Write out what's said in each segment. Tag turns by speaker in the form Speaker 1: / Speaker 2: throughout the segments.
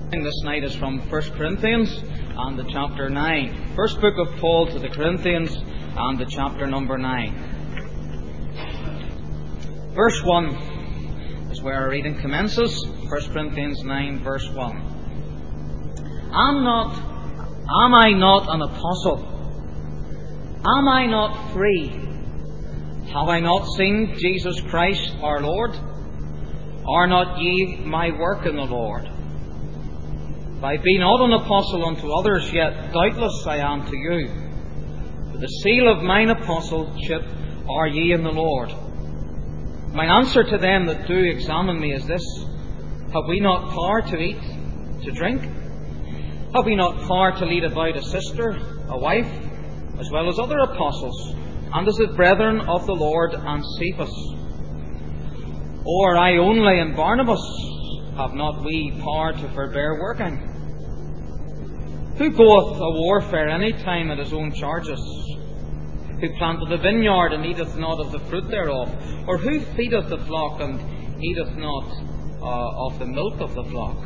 Speaker 1: This night is from 1 Corinthians and the chapter 9. First book of Paul to the Corinthians and the chapter number 9. Verse 1 is where our reading commences. 1 Corinthians 9 verse 1. Am I not an apostle? Am I not free? Have I not seen Jesus Christ our Lord? Are not ye my work in the Lord? If I be not an apostle unto others, yet doubtless I am to you. For the seal of mine apostleship are ye in the Lord. Mine answer to them that do examine me is this: have we not power to eat, to drink? Have we not power to lead about a sister, a wife, as well as other apostles, and as the brethren of the Lord and Cephas? Or I only and Barnabas? Have not we power to forbear working? Who goeth a warfare any time at his own charges? Who planteth a vineyard and eateth not of the fruit thereof? Or who feedeth the flock and eateth not of the milk of the flock?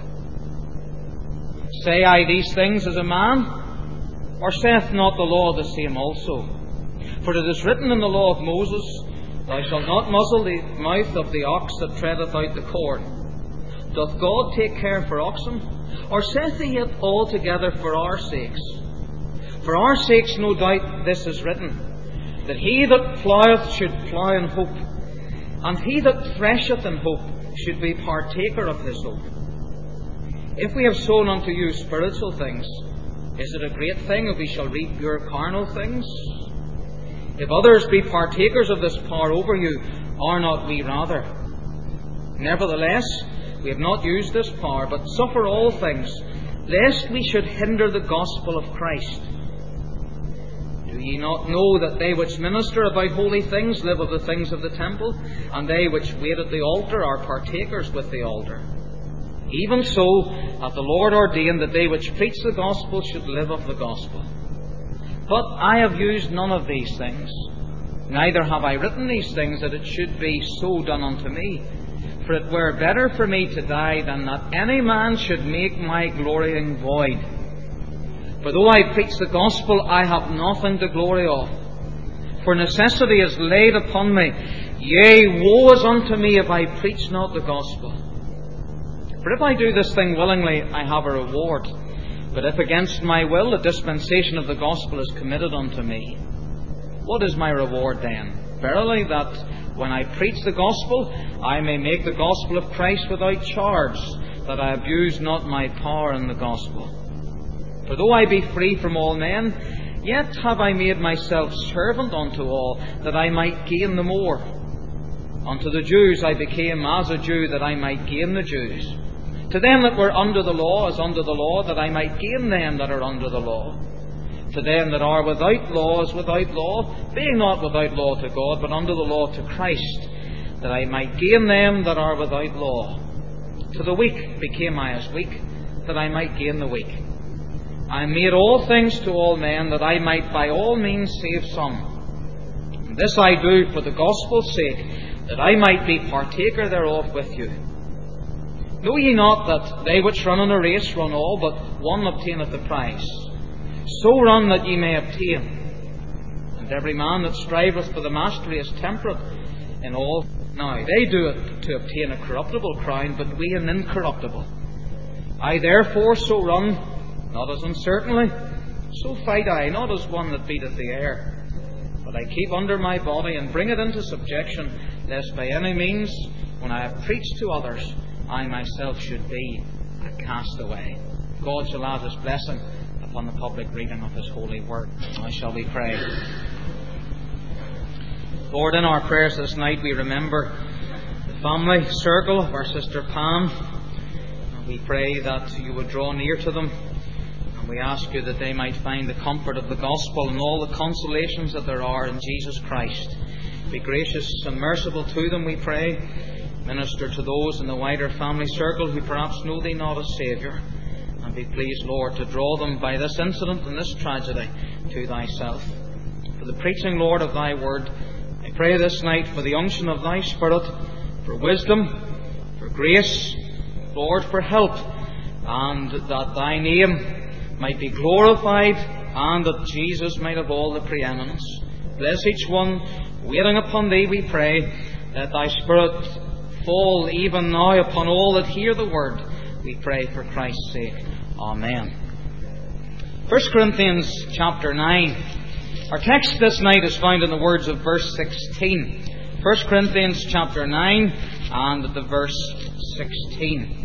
Speaker 1: Say I these things as a man? Or saith not the law the same also? For it is written in the law of Moses, Thou shalt not muzzle the mouth of the ox that treadeth out the corn. Doth God take care for oxen? Or saith he it altogether for our sakes? For our sakes, no doubt, this is written, that he that ploweth should plough in hope, and he that thresheth in hope should be partaker of his hope. If we have sown unto you spiritual things, is it a great thing if we shall reap your carnal things? If others be partakers of this power over you, are not we rather? Nevertheless, we have not used this power, but suffer all things, lest we should hinder the gospel of Christ. Do ye not know that they which minister about holy things live of the things of the temple, and they which wait at the altar are partakers with the altar? Even so hath the Lord ordained that they which preach the gospel should live of the gospel. But I have used none of these things, neither have I written these things that it should be so done unto me. For it were better for me to die than that any man should make my glorying void. For though I preach the gospel, I have nothing to glory of. For necessity is laid upon me. Yea, woe is unto me if I preach not the gospel. For if I do this thing willingly, I have a reward. But if against my will, the dispensation of the gospel is committed unto me. What is my reward then? Verily, that when I preach the gospel, I may make the gospel of Christ without charge, that I abuse not my power in the gospel. For though I be free from all men, yet have I made myself servant unto all, that I might gain the more. Unto the Jews I became as a Jew, that I might gain the Jews. To them that were under the law, as under the law, that I might gain them that are under the law. To them that are without law, as without law, being not without law to God, but under the law to Christ, that I might gain them that are without law. To the weak became I as weak, that I might gain the weak. I made all things to all men, that I might by all means save some. And this I do for the gospel's sake, that I might be partaker thereof with you. Know ye not that they which run in a race run all, but one obtaineth the prize? So run that ye may obtain. And every man that striveth for the mastery is temperate in all. Now they do it to obtain a corruptible crown, but we an incorruptible. I therefore so run, not as uncertainly, so fight I, not as one that beateth the air. But I keep under my body and bring it into subjection, lest by any means, when I have preached to others, I myself should be a castaway. God shall add His blessing upon the public reading of His holy word. Now shall we pray. Lord, in our prayers this night we remember the family circle of our sister Pam. And we pray that you would draw near to them. And we ask you that they might find the comfort of the gospel and all the consolations that there are in Jesus Christ. Be gracious and merciful to them, we pray. Minister to those in the wider family circle who perhaps know Thee not as Saviour. And be pleased, Lord, to draw them by this incident and this tragedy to Thyself. For the preaching, Lord, of Thy word, I pray this night for the unction of Thy Spirit, for wisdom, for grace, Lord, for help, and that Thy name might be glorified, and that Jesus might have all the preeminence. Bless each one waiting upon Thee, we pray. Let Thy Spirit fall even now upon all that hear the Word, we pray for Christ's sake. Amen. 1 Corinthians chapter 9. Our text this night is found in the words of verse 16. 1 Corinthians chapter 9 and at the verse 16.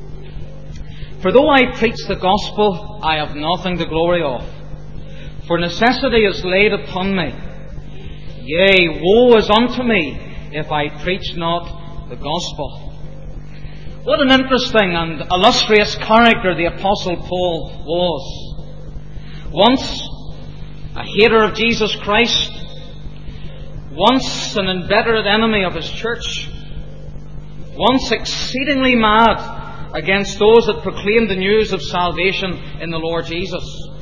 Speaker 1: For though I preach the gospel, I have nothing to glory of, for necessity is laid upon me. Yea, woe is unto me if I preach not the gospel. What an interesting and illustrious character the Apostle Paul was. Once a hater of Jesus Christ, once an inveterate enemy of his church, once exceedingly mad against those that proclaimed the news of salvation in the Lord Jesus.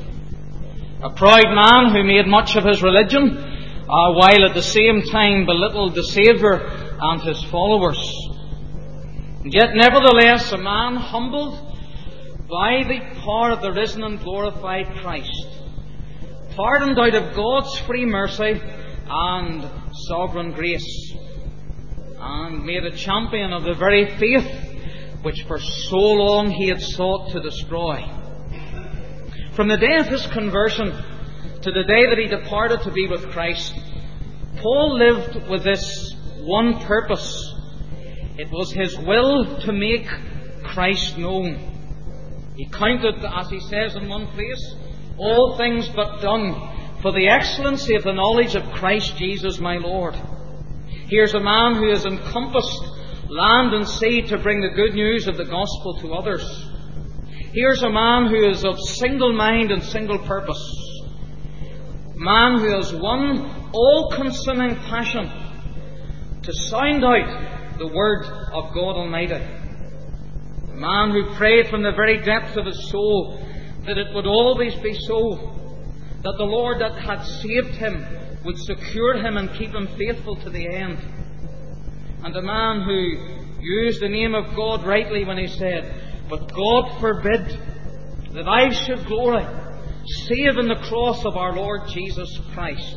Speaker 1: A proud man who made much of his religion, while at the same time belittled the Saviour and his followers. And yet nevertheless a man humbled by the power of the risen and glorified Christ, pardoned out of God's free mercy and sovereign grace, and made a champion of the very faith which for so long he had sought to destroy. From the day of his conversion to the day that he departed to be with Christ, Paul lived with this one purpose. It was his will to make Christ known. He counted, as he says in one place, all things but done for the excellency of the knowledge of Christ Jesus my Lord. Here's a man who has encompassed land and sea to bring the good news of the gospel to others. Here's a man who is of single mind and single purpose. A man who has one all-consuming passion to sound out the word of God Almighty. A man who prayed from the very depths of his soul that it would always be so, that the Lord that had saved him would secure him and keep him faithful to the end. And a man who used the name of God rightly when he said, "But God forbid that I should glory save in the cross of our Lord Jesus Christ."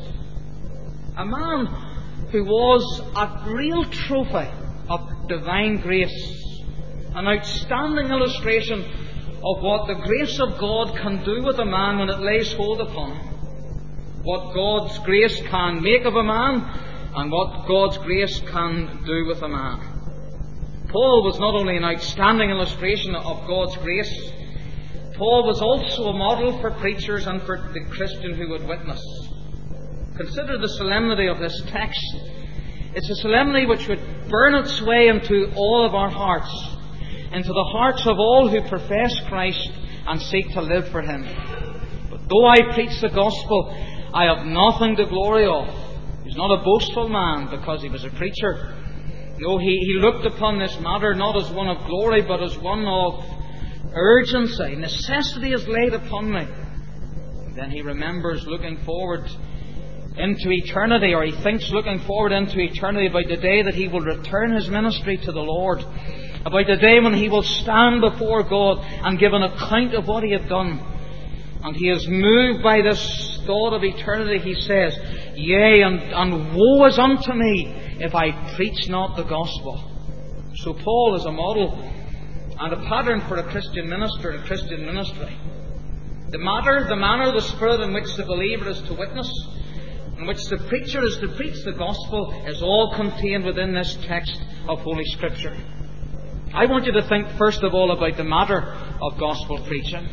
Speaker 1: A man who was a real trophy of divine grace, an outstanding illustration of what the grace of God can do with a man when it lays hold upon him. What God's grace can make of a man, and what God's grace can do with a man. Paul was not only an outstanding illustration of God's grace, Paul was also a model for preachers and for the Christian who would witness. Consider the solemnity of this text. It's a solemnity which would burn its way into all of our hearts, into the hearts of all who profess Christ and seek to live for Him. But though I preach the gospel, I have nothing to glory of. He's not a boastful man because he was a preacher. No, he looked upon this matter not as one of glory, but as one of urgency. Necessity is laid upon me. Then he remembers looking forward into eternity, or he thinks looking forward into eternity about the day that he will return his ministry to the Lord, about the day when he will stand before God and give an account of what he had done. And he is moved by this thought of eternity. He says, "Yea, and woe is unto me if I preach not the gospel." So Paul is a model and a pattern for a Christian minister, a Christian ministry. The manner, the spirit in which the believer is to witness, in which the preacher is to preach the gospel, is all contained within this text of Holy Scripture. I want you to think first of all about the matter of gospel preaching.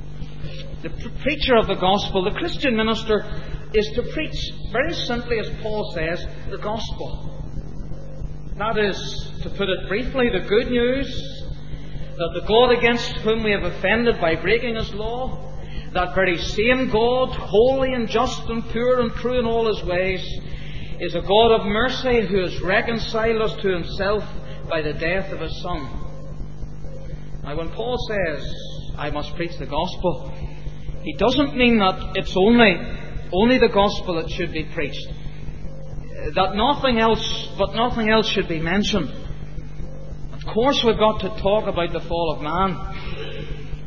Speaker 1: The preacher of the gospel, the Christian minister, is to preach, very simply as Paul says, the gospel. That is, to put it briefly, the good news that the God against whom we have offended by breaking His law, that very same God, holy and just and pure and true in all His ways, is a God of mercy who has reconciled us to Himself by the death of His Son. Now, when Paul says, "I must preach the gospel," he doesn't mean that it's only the gospel that should be preached, that nothing else should be mentioned. Of course, we've got to talk about the fall of man.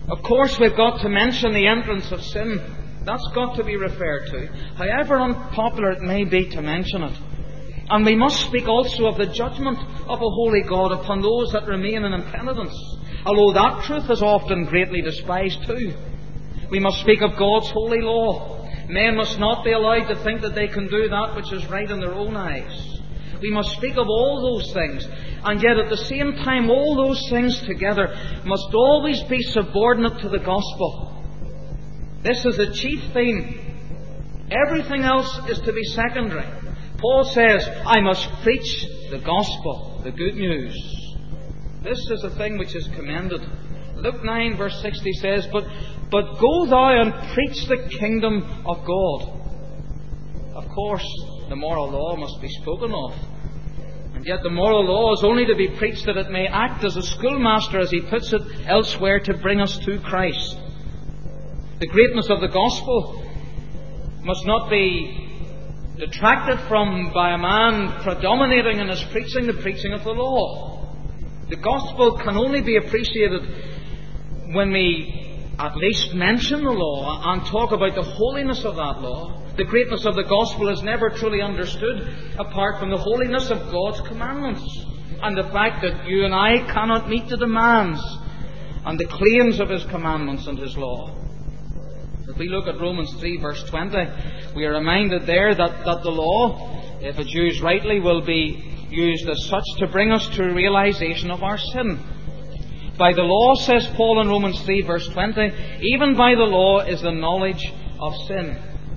Speaker 1: Of course, we've got to mention the entrance of sin. That's got to be referred to, however unpopular it may be to mention it. And we must speak also of the judgment of a holy God upon those that remain in impenitence, although that truth is often greatly despised too. We must speak of God's holy law. Men must not be allowed to think that they can do that which is right in their own eyes. We must speak of all those things, and yet at the same time all those things together must always be subordinate to the gospel. This is the chief theme. Everything else is to be secondary. Paul says, I must preach the gospel, the good news. This is the thing which is commended. Luke 9 verse 60 says, But go thou and preach the kingdom of God. Of course, the moral law must be spoken of. And yet the moral law is only to be preached that it may act as a schoolmaster, as he puts it elsewhere, to bring us to Christ. The greatness of the gospel must not be detracted from by a man predominating in his preaching the preaching of the law. The gospel can only be appreciated when we at least mention the law and talk about the holiness of that law. The greatness of the gospel is never truly understood apart from the holiness of God's commandments and the fact that you and I cannot meet the demands and the claims of His commandments and His law. If we look at Romans 3 verse 20, we are reminded there that the law, if it's used rightly, will be used as such to bring us to a realization of our sin. By the law, says Paul in Romans 3 verse 20, even by the law is the knowledge of sin.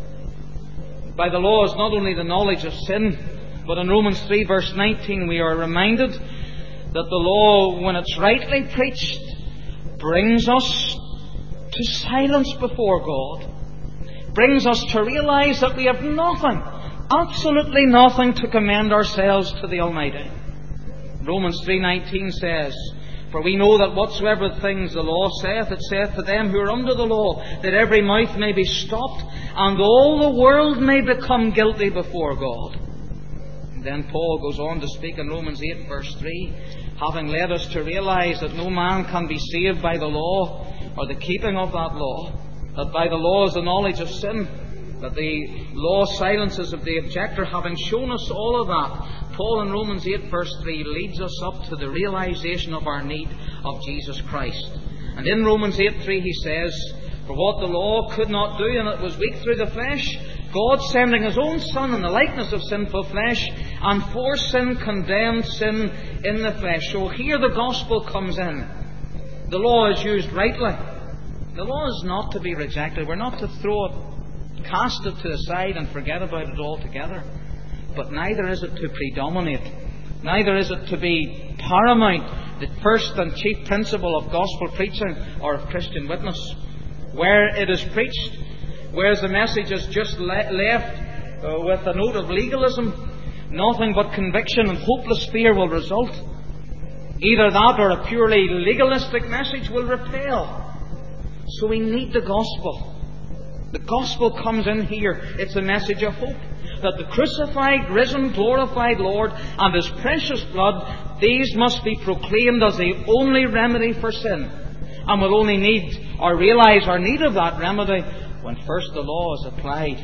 Speaker 1: By the law is not only the knowledge of sin, but in Romans 3 verse 19 we are reminded that the law, when it's rightly preached, brings us to silence before God, brings us to realize that we have nothing, absolutely nothing, to commend ourselves to the Almighty. Romans 3:19 says, For we know that whatsoever things the law saith, it saith to them who are under the law, that every mouth may be stopped, and all the world may become guilty before God. And then Paul goes on to speak in Romans 8 verse 3, having led us to realize that no man can be saved by the law, or the keeping of that law, that by the law is the knowledge of sin, that the law silences of the objector. Having shown us all of that, Paul in Romans 8 verse 3 leads us up to the realization of our need of Jesus Christ. And in Romans 8:3 he says, For what the law could not do, and it was weak through the flesh, God sending His own Son in the likeness of sinful flesh, and for sin condemned sin in the flesh. So here the gospel comes in. The law is used rightly. The law is not to be rejected. We're not to throw it, cast it to the side and forget about it altogether. But neither is it to predominate. Neither is it to be paramount, the first and chief principle of gospel preaching or of Christian witness. Where it is preached, whereas the message is just left with a note of legalism, nothing but conviction and hopeless fear will result. Either that or a purely legalistic message will repel. So we need the gospel. The gospel comes in here. It's a message of hope. That the crucified, risen, glorified Lord and His precious blood, these must be proclaimed as the only remedy for sin. And we'll only need or realize our need of that remedy when first the law is applied.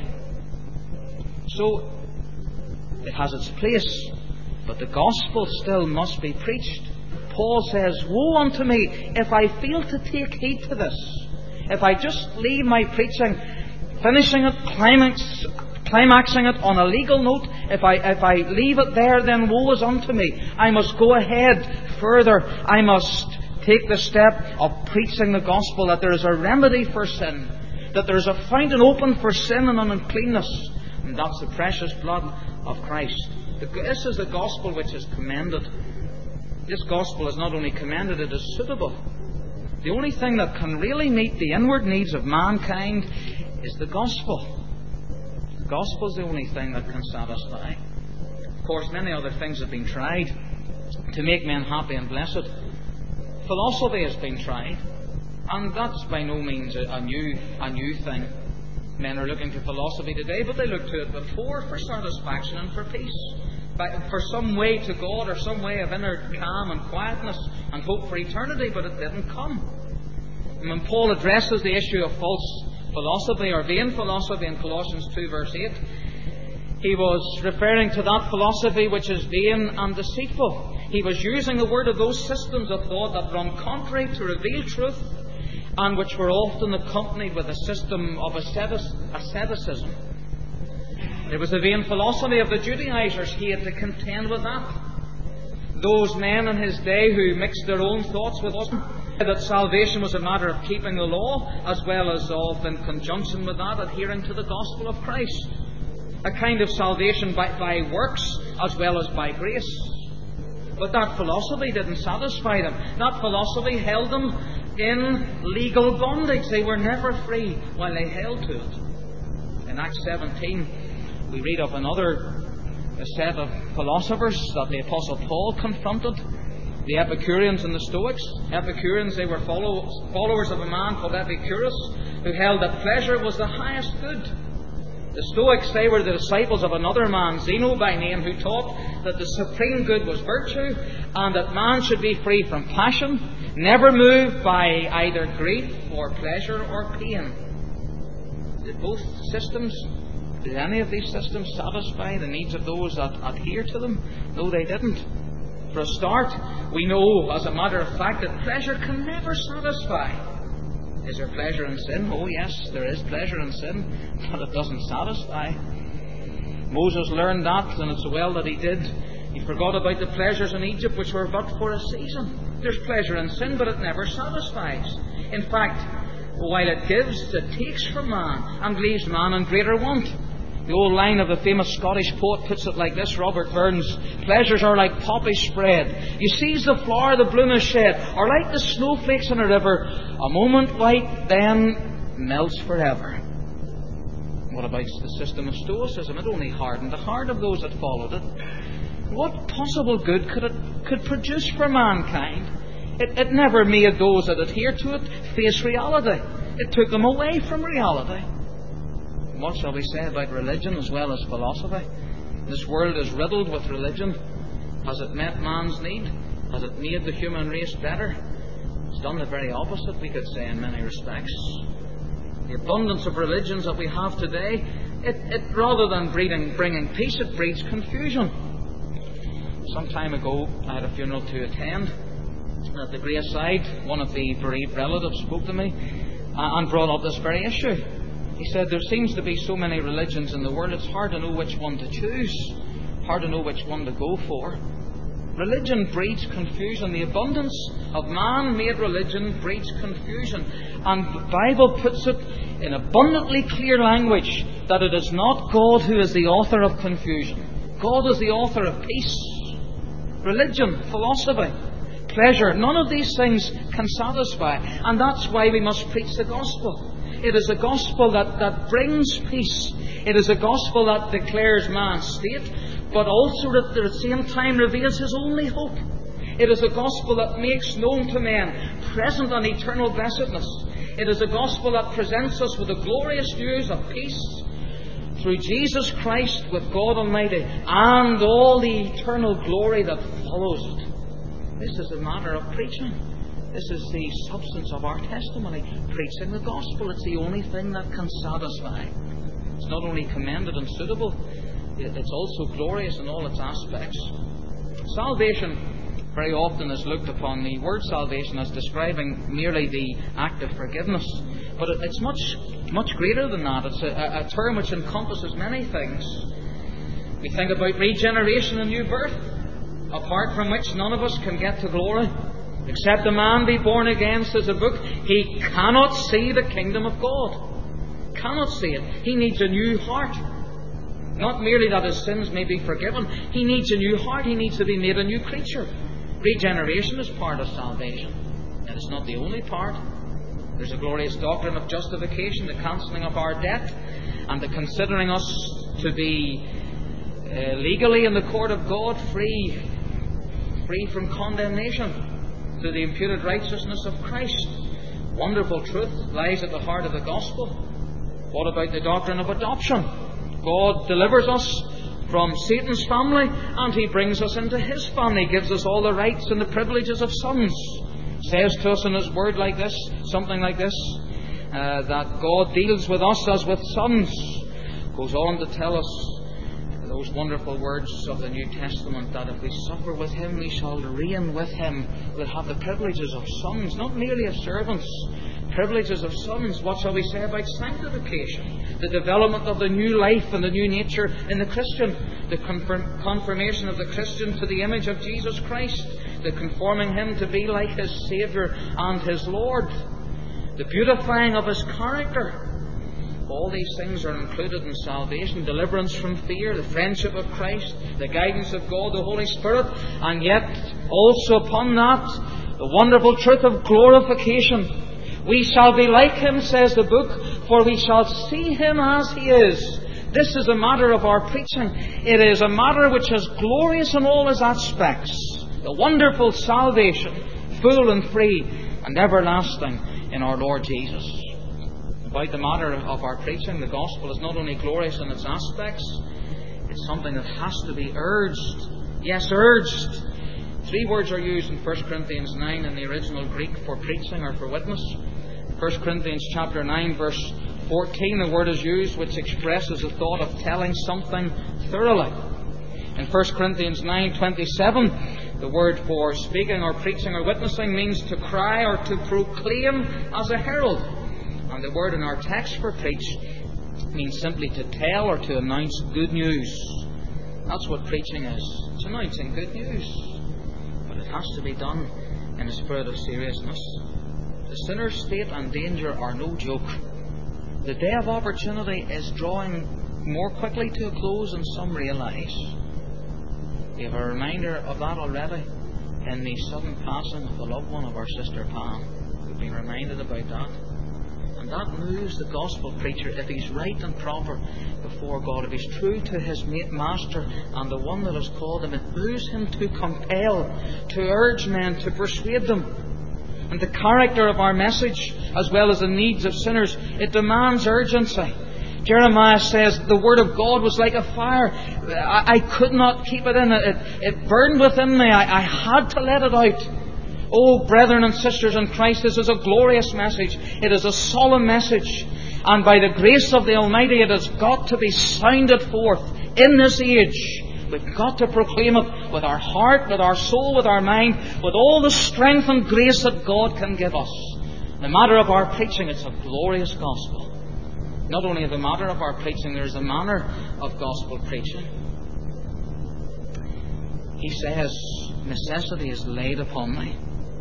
Speaker 1: So it has its place, but the gospel still must be preached. Paul says, Woe unto me if I fail to take heed to this. If I just leave my preaching, finishing it, climaxing it on a legal note, if I leave it there, then woe is unto me. I must go ahead further. I must take the step of preaching the gospel, that there is a remedy for sin, that there is a fountain open for sin and uncleanness, and that's the precious blood of Christ. This is the gospel which is commended. This gospel is not only commended, it is suitable. The only thing that can really meet the inward needs of mankind is the gospel. The gospel is the only thing that can satisfy. Of course, many other things have been tried to make men happy and blessed. Philosophy has been tried, and that's by no means a new thing. Men are looking to philosophy today, but they looked to it before for satisfaction and for peace, for some way to God, or some way of inner calm and quietness and hope for eternity, but it didn't come. When Paul addresses the issue of false philosophy or vain philosophy in Colossians 2 verse 8, he was referring to that philosophy which is vain and deceitful. He was using the word of those systems of thought that run contrary to revealed truth and which were often accompanied with a system of asceticism. It was the vain philosophy of the Judaizers. He had to contend with that. Those men in his day who mixed their own thoughts with us, that salvation was a matter of keeping the law, as well as of, in conjunction with that, adhering to the gospel of Christ. A kind of salvation by works, as well as by grace. But that philosophy didn't satisfy them. That philosophy held them in legal bondage. They were never free while they held to it. In Acts 17, we read of another set of philosophers that the Apostle Paul confronted, the Epicureans and the Stoics. Epicureans, they were followers of a man called Epicurus, who held that pleasure was the highest good. The Stoics, they were the disciples of another man, Zeno by name, who taught that the supreme good was virtue, and that man should be free from passion, never moved by either grief or pleasure or pain. Did any of these systems satisfy the needs of those that adhere to them? No, they didn't. For a start, we know as a matter of fact that pleasure can never satisfy. Is there pleasure in sin? Oh yes, there is pleasure in sin, but it doesn't satisfy. Moses learned that, and it's well that he did. He forgot about the pleasures in Egypt, which were but for a season. There's pleasure in sin, but it never satisfies. In fact, while it gives, it takes from man and leaves man in greater want. The old line of the famous Scottish poet puts it like this, Robert Burns: pleasures are like poppy spread. You seize the flower, the bloom is shed, or like the snowflakes in a river, a moment white, then melts forever. What about the system of Stoicism? It only hardened the heart of those that followed it. What possible good could it produce for mankind? It never made those that adhered to it face reality. It took them away from reality. What shall we say about religion as well as philosophy? This world is riddled with religion. Has it met man's need? Has it made the human race better? It's done the very opposite, we could say, in many respects. The abundance of religions that we have today, it rather than bringing peace, it breeds confusion. Some time ago, I had a funeral to attend. At the graveside, one of the bereaved relatives spoke to me and brought up this very issue. He said, there seems to be so many religions in the world, it's hard to know which one to choose, hard to know which one to go for. Religion breeds confusion. The abundance of man-made religion breeds confusion. And the Bible puts it in abundantly clear language that it is not God who is the author of confusion. God is the author of peace. Religion, philosophy, pleasure, none of these things can satisfy. And that's why we must preach the gospel. It is a gospel that brings peace. It is a gospel that declares man's state, but also at the same time reveals his only hope. It is a gospel that makes known to men present and eternal blessedness. It is a gospel that presents us with the glorious news of peace through Jesus Christ with God Almighty and all the eternal glory that follows it. This is a matter of preaching. This is the substance of our testimony. Preaching the gospel. It's the only thing that can satisfy. It's not only commended and suitable, it's also glorious in all its aspects. Salvation very often is looked upon, the word salvation, as describing merely the act of forgiveness. But it's much greater than that. It's a term which encompasses many things. We think about regeneration and new birth, apart from which none of us can get to glory. Except a man be born again, says the book, he cannot see the kingdom of God. Cannot see it. He needs a new heart. Not merely that his sins may be forgiven. He needs a new heart. He needs to be made a new creature. Regeneration is part of salvation. And it's not the only part. There's a glorious doctrine of justification, the cancelling of our debt, and the considering us to be legally in the court of God, free from condemnation, to the imputed righteousness of Christ. Wonderful truth lies at the heart of the gospel. What about the doctrine of adoption? God delivers us from Satan's family and He brings us into His family, gives us all the rights and the privileges of sons. says to us in His Word like this, something like this, that God deals with us as with sons. Goes on to tell us those wonderful words of the New Testament, that if we suffer with Him, we shall reign with Him. We'll have the privileges of sons, not merely of servants. Privileges of sons. What shall we say about sanctification? The development of the new life and the new nature in the Christian. The confirmation of the Christian to the image of Jesus Christ. The conforming him to be like His Saviour and His Lord. The beautifying of His character. All these things are included in salvation. Deliverance from fear, the friendship of Christ, the guidance of God, the Holy Spirit, and yet also upon that, the wonderful truth of glorification. We shall be like Him, says the book, for we shall see Him as He is. This is a matter of our preaching. It is a matter which is glorious in all its aspects. The wonderful salvation, full and free and everlasting in our Lord Jesus. About the matter of our preaching, the gospel is not only glorious in its aspects, it's something that has to be urged. Yes, urged. 3 words are used in 1 Corinthians 9 in the original Greek for preaching or for witness. 1 Corinthians chapter 9 verse 14, the word is used which expresses the thought of telling something thoroughly. In 1 Corinthians 9:27, the word for speaking or preaching or witnessing means to cry or to proclaim as a herald. And the word in our text for preach means simply to tell or to announce good news. That's what preaching is. It's announcing good news. But it has to be done in a spirit of seriousness. The sinner's state and danger are no joke. The day of opportunity is drawing more quickly to a close than some realise. We have a reminder of that already in the sudden passing of the loved one of our sister Pam. We've been reminded about that. And that moves the gospel preacher, if he's right and proper before God, if he's true to his master and the one that has called him, it moves him to compel, to urge men, to persuade them. And the character of our message, as well as the needs of sinners, it demands urgency. Jeremiah says the word of God was like a fire. I could not keep it in. It burned within me. I had to let it out. Oh, brethren and sisters in Christ, this is a glorious message. It is a solemn message. And by the grace of the Almighty, it has got to be sounded forth in this age. We've got to proclaim it with our heart, with our soul, with our mind, with all the strength and grace that God can give us. The matter of our preaching, it's a glorious gospel. Not only the matter of our preaching, there is a manner of gospel preaching. He says, necessity is laid upon me.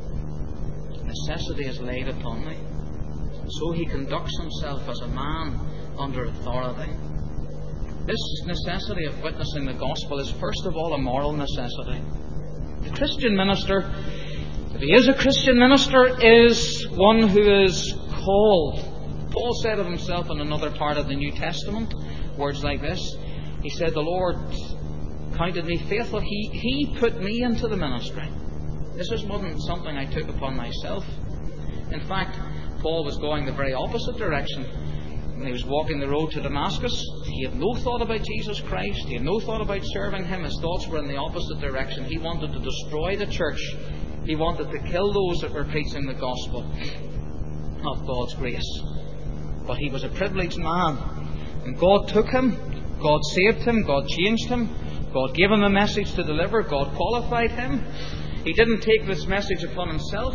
Speaker 1: Necessity is laid upon me. So he conducts himself as a man under authority. This necessity of witnessing the gospel is first of all a moral necessity. The Christian minister, if he is a Christian minister, is one who is called. Paul said of himself in another part of the New Testament, words like this. He said, the Lord counted me faithful. He put me into the ministry. This wasn't something I took upon myself. In fact, Paul was going the very opposite direction. When he was walking the road to Damascus, he had no thought about Jesus Christ. He had no thought about serving Him. His thoughts were in the opposite direction. He wanted to destroy the church. He wanted to kill those that were preaching the gospel of God's grace. But he was a privileged man. And God took him. God saved him. God changed him. God gave him a message to deliver. God qualified him. He didn't take this message upon himself.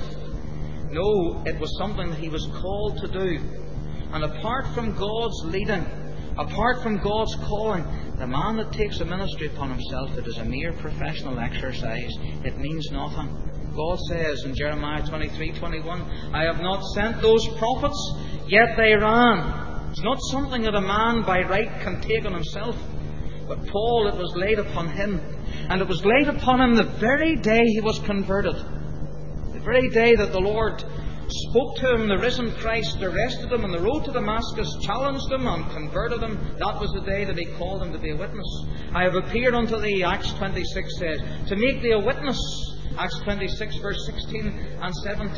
Speaker 1: No, it was something that he was called to do. And apart from God's leading, apart from God's calling, the man that takes a ministry upon himself, it is a mere professional exercise. It means nothing. God says in Jeremiah 23:21, I have not sent those prophets, yet they ran. It's not something that a man by right can take on himself. But Paul, it was laid upon him. And it was laid upon him the very day he was converted. The very day that the Lord spoke to him, the risen Christ arrested him on the road to Damascus, challenged him and converted him. That was the day that he called him to be a witness. I have appeared unto thee, Acts 26 says, to make thee a witness. Acts 26 verse 16 and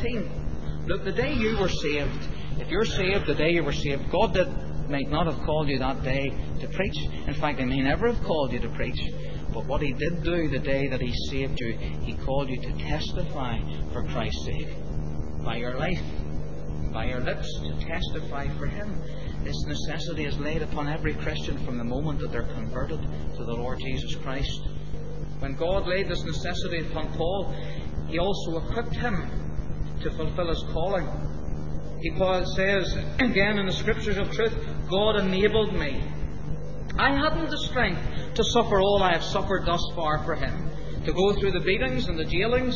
Speaker 1: 17. Look, the day you were saved, if you're saved the day you were saved, God might not have called you that day to preach. In fact, He may never have called you to preach. But what He did do the day that He saved you, He called you to testify for Christ's sake. by your life, by your lips, to testify for Him. This necessity is laid upon every Christian from the moment that they're converted to the Lord Jesus Christ. When God laid this necessity upon Paul, He also equipped him to fulfill his calling. He says again in the Scriptures of truth, God enabled me. I hadn't the strength to suffer all I have suffered thus far for Him, to go through the beatings and the jailings,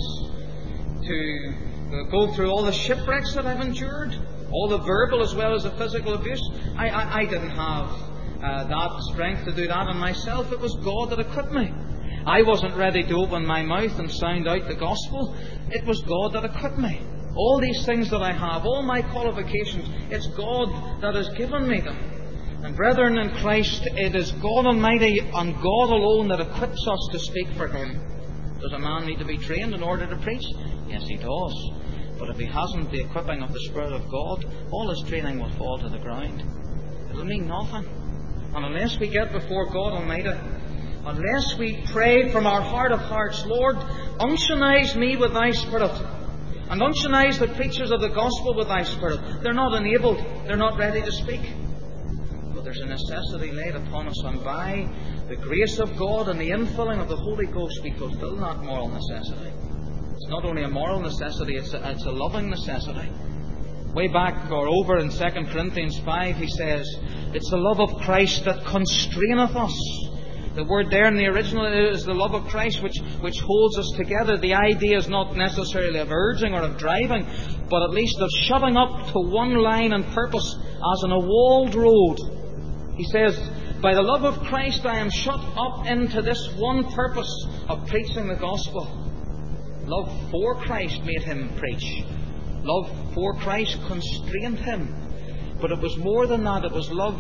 Speaker 1: to go through all the shipwrecks that I've endured, all the verbal as well as the physical abuse. I didn't have that strength to do that in myself. It was God that equipped me. I wasn't ready to open my mouth and sound out the gospel. It was God that equipped me. All these things that I have, all my qualifications, it's God that has given me them. And brethren in Christ, it is God Almighty and God alone that equips us to speak for Him. Does a man need to be trained in order to preach? Yes, he does. But if he hasn't the equipping of the Spirit of God, all his training will fall to the ground. It will mean nothing. And unless we get before God Almighty, unless we pray from our heart of hearts, Lord, unctionize me with Thy Spirit, and unctionize the preachers of the gospel with Thy Spirit. They're not enabled. They're not ready to speak. But there's a necessity laid upon us, and by the grace of God and the infilling of the Holy Ghost, we fulfill that moral necessity. It's not only a moral necessity, it's a loving necessity. Way back or over in 2 Corinthians 5, he says, it's the love of Christ that constraineth us. The word there in the original is the love of Christ which holds us together. The idea is not necessarily of urging or of driving, but at least of shutting up to one line and purpose as in a walled road. He says, by the love of Christ I am shut up into this one purpose of preaching the gospel. Love for Christ made him preach. Love for Christ constrained him. But it was more than that. It was love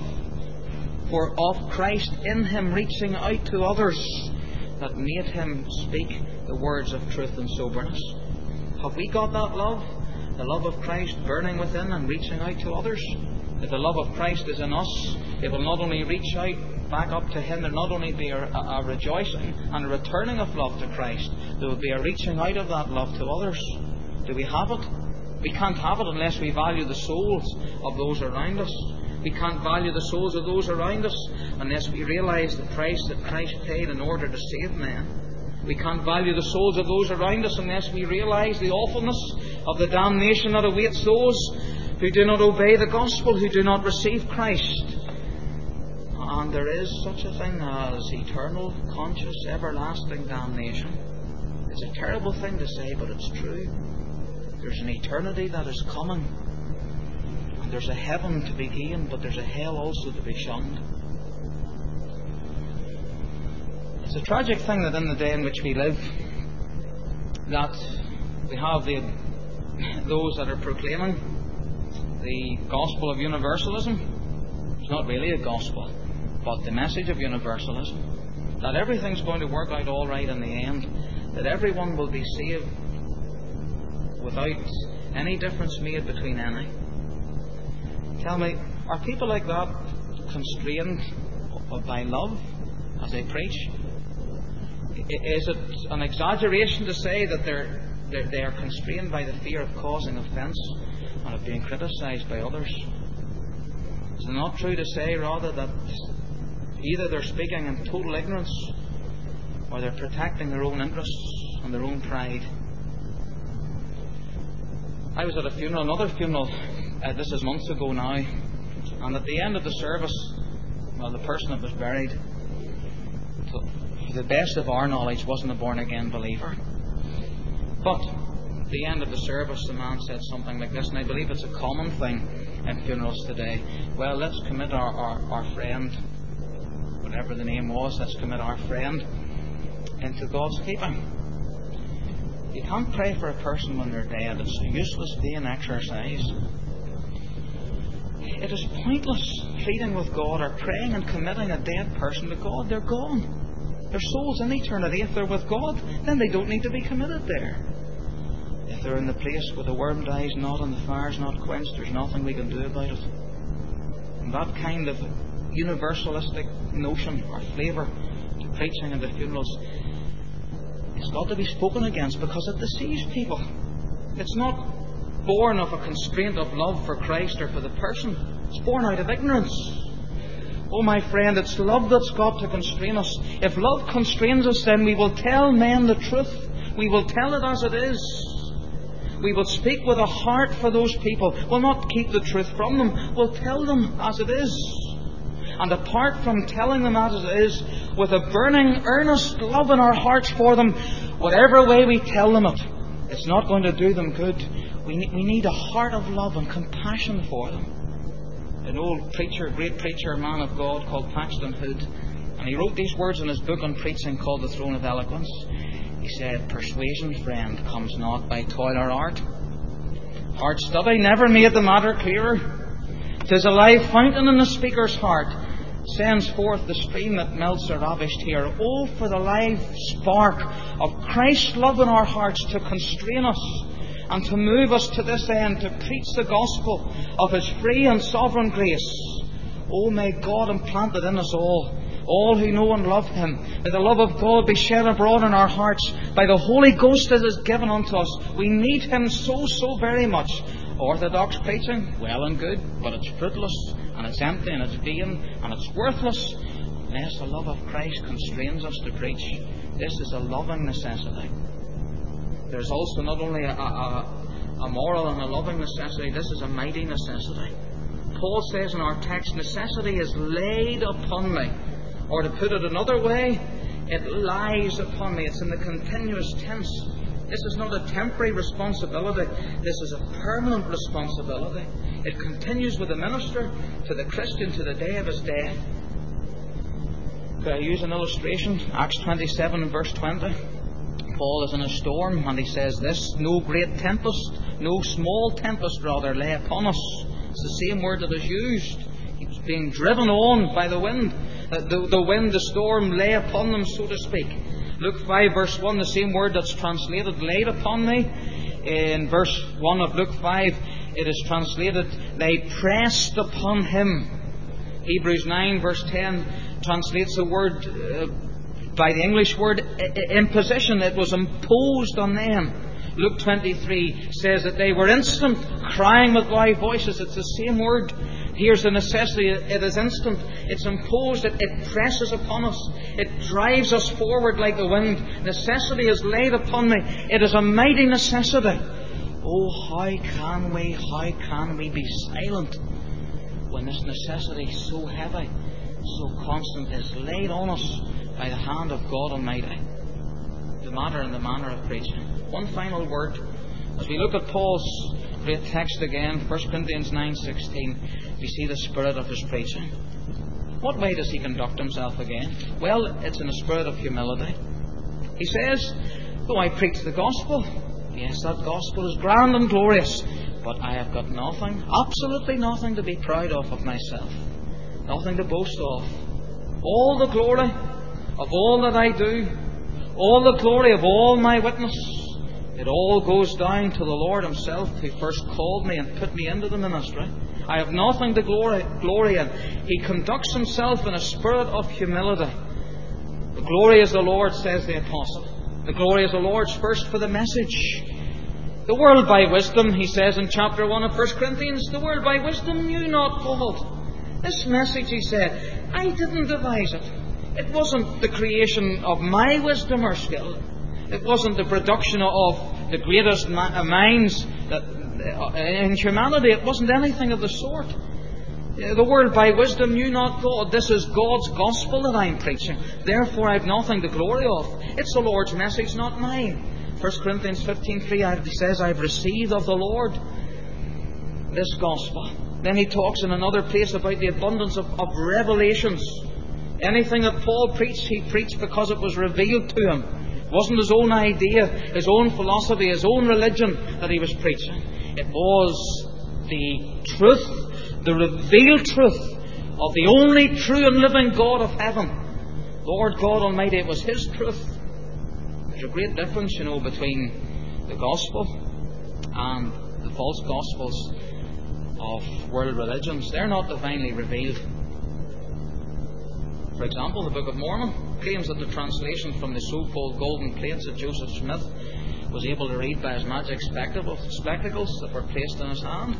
Speaker 1: of Christ in him reaching out to others that made him speak the words of truth and soberness. Have we got that love? The love of Christ burning within and reaching out to others? If the love of Christ is in us, it will not only reach out back up to Him, there will not only be a rejoicing and a returning of love to Christ, there will be a reaching out of that love to others. Do we have it? We can't have it unless we value the souls of those around us. We can't value the souls of those around us unless we realize the price that Christ paid in order to save men. We can't value the souls of those around us unless we realize the awfulness of the damnation that awaits those who do not obey the gospel, who do not receive Christ. And there is such a thing as eternal, conscious, everlasting damnation. It's a terrible thing to say, but it's true. There's an eternity that is coming. And there's a heaven to be gained, but there's a hell also to be shunned. It's a tragic thing that in the day in which we live, that we have those that are proclaiming the gospel of universalism. It's not really a gospel, but the message of universalism. That everything's going to work out all right in the end. That everyone will be saved without any difference made between any. Tell me, are people like that constrained by love as they preach? Is it an exaggeration to say that they are constrained by the fear of causing offence and of being criticised by others? Is it not true to say rather that either they're speaking in total ignorance or they're protecting their own interests and their own pride? I was at a funeral, another funeral, this is months ago now, and at the end of the service, the person that was buried, to the best of our knowledge, wasn't a born-again believer. But at the end of the service, the man said something like this, and I believe it's a common thing in funerals today. Well, let's commit our friend, whatever the name was, let's commit our friend into God's keeping. You can't pray for a person when they're dead. It's a useless vain exercise. It is pointless pleading with God or praying and committing a dead person to God. They're gone. Their soul's in eternity. If they're with God, then they don't need to be committed there. If they're in the place where the worm dies not and the fire's not quenched, there's nothing we can do about it. And that kind of universalistic notion or flavour to preaching and to funerals, it's got to be spoken against because it deceives people. It's not born of a constraint of love for Christ or for the person. It's born out of ignorance. Oh, my friend, it's love that's got to constrain us. If love constrains us, then we will tell men the truth. We will tell it as it is. We will speak with a heart for those people. We'll not keep the truth from them. We'll tell them as it is. And apart from telling them as it is, with a burning, earnest love in our hearts for them, whatever way we tell them it, it's not going to do them good. We need a heart of love and compassion for them. An old preacher, great preacher, man of God called Paxton Hood, and he wrote these words in his book on preaching called The Throne of Eloquence. He said, "Persuasion, friend, comes not by toil or art. Hard study never made the matter clearer. 'Tis a live fountain in the speaker's heart, sends forth the stream that melts the ravished here. Oh, for the live spark of Christ's love in our hearts to constrain us and to move us to this end, to preach the gospel of His free and sovereign grace. Oh, may God implant it in us all who know and love Him. May the love of God be shed abroad in our hearts by the Holy Ghost that is given unto us. We need Him so very much. Orthodox preaching, well and good, but it's fruitless, and it's empty, and it's vain, and it's worthless, unless the love of Christ constrains us to preach. This is a loving necessity. There's also not only a moral and a loving necessity, this is a mighty necessity. Paul says in our text, necessity is laid upon me. Or to put it another way, it lies upon me. It's in the continuous tense. This is not a temporary responsibility. This is a permanent responsibility. It continues with the minister to the Christian to the day of his death. Could I use an illustration? Acts 27 and verse 20. Paul is in a storm and he says this, "No great tempest, no small tempest rather lay upon us." It's the same word that is used. He was being driven on by the wind. The wind, the storm lay upon them, so to speak. Luke 5 verse 1, the same word that's translated laid upon me. In verse 1 of Luke 5, it is translated, they pressed upon him. Hebrews 9 verse 10 translates the word by the English word imposition. It was imposed on them. Luke 23 says that they were instant, crying with loud voices. It's the same word. Here's the necessity. It is instant. It's imposed. It presses upon us. It drives us forward like the wind. Necessity is laid upon me. It is a mighty necessity. Oh, how can we be silent when this necessity so heavy, so constant, is laid on us by the hand of God Almighty? The matter and the manner of preaching. One final word. As we look at Paul's great text again, 1 Corinthians 9:16, we see the spirit of his preaching. What way does he conduct himself again? Well, it's in a spirit of humility. He says, though I preach the gospel, yes, that gospel is grand and glorious, but I have got nothing, absolutely nothing to be proud of myself. Nothing to boast of. All the glory of all that I do, all the glory of all my witness, it all goes down to the Lord Himself, who first called me and put me into the ministry. I have nothing to glory in. He conducts himself in a spirit of humility. The glory is the Lord, says the apostle. The glory is the Lord's first for the message. The world by wisdom, he says in chapter 1 of 1 Corinthians, the world by wisdom knew not God. This message, he said, I didn't devise it. It wasn't the creation of my wisdom or skill. It wasn't the production of the greatest minds in humanity. It wasn't anything of the sort. The world by wisdom knew not God. This is God's gospel that I'm preaching. Therefore I have nothing to glory of. It's the Lord's message, not mine. 1 Corinthians 15:3 says, I've received of the Lord this gospel. Then he talks in another place about the abundance of revelations. Anything that Paul preached, he preached because it was revealed to him. It wasn't his own idea, his own philosophy, his own religion that he was preaching. It was the truth, the revealed truth of the only true and living God of heaven, Lord God Almighty. It was His truth. There's a great difference, between the gospel and the false gospels of world religions. They're not divinely revealed. For example, the Book of Mormon claims that the translation from the so-called golden plates of Joseph Smith was able to read by his magic spectacles that were placed in his hand.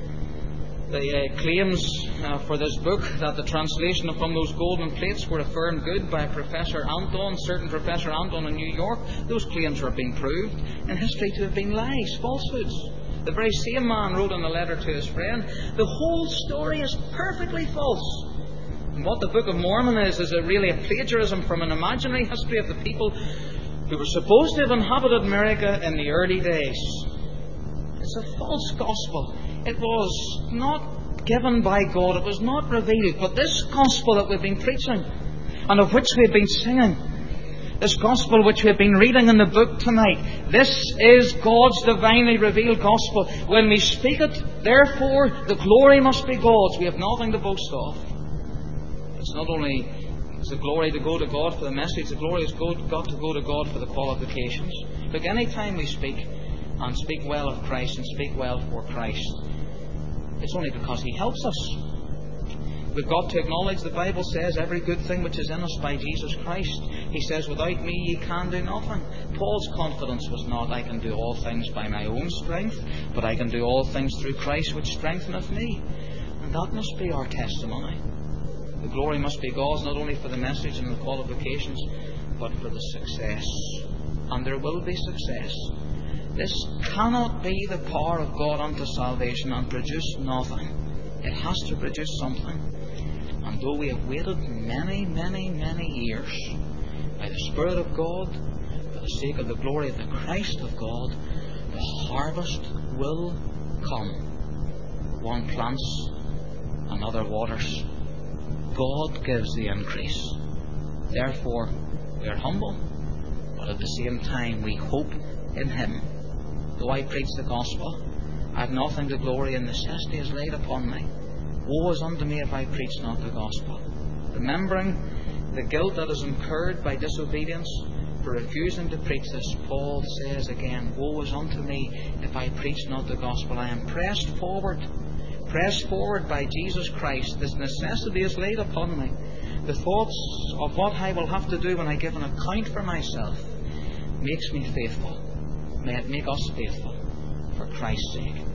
Speaker 1: The claims for this book that the translation from those golden plates were affirmed good by Professor Anton, certain Professor Anton in New York, those claims were being proved in history to have been lies, falsehoods. The very same man wrote in a letter to his friend, the whole story is perfectly false. And what the Book of Mormon is really a plagiarism from an imaginary history of the people who were supposed to have inhabited America in the early days. It's a false gospel. It was not given by God. It was not revealed. But this gospel that we've been preaching and of which we've been singing, this gospel which we've been reading in the book tonight, this is God's divinely revealed gospel. When we speak it, therefore, the glory must be God's. We have nothing to boast of. It's not only the glory to go to God for the message, the glory has got to go to God for the qualifications. Look, any time we speak and speak well of Christ and speak well for Christ, it's only because He helps us. We've got to acknowledge the Bible says every good thing which is in us by Jesus Christ. He says, without me ye can do nothing. Paul's confidence was not, I can do all things by my own strength, but I can do all things through Christ which strengtheneth me. And that must be our testimony. The glory must be God's, not only for the message and the qualifications, but for the success. And there will be success. This cannot be the power of God unto salvation and produce nothing. It has to produce something. And though we have waited many, many, many years, by the Spirit of God, for the sake of the glory of the Christ of God, the harvest will come. One plants, another waters. God gives the increase. Therefore, we are humble, but at the same time we hope in Him. Though I preach the gospel, I have nothing to glory in. Necessity is laid upon me. Woe is unto me if I preach not the gospel. Remembering the guilt that is incurred by disobedience, for refusing to preach this, Paul says again, woe is unto me if I preach not the gospel. I am pressed forward by Jesus Christ. This necessity is laid upon me. The thoughts of what I will have to do when I give an account for myself makes me faithful. May it make us faithful for Christ's sake.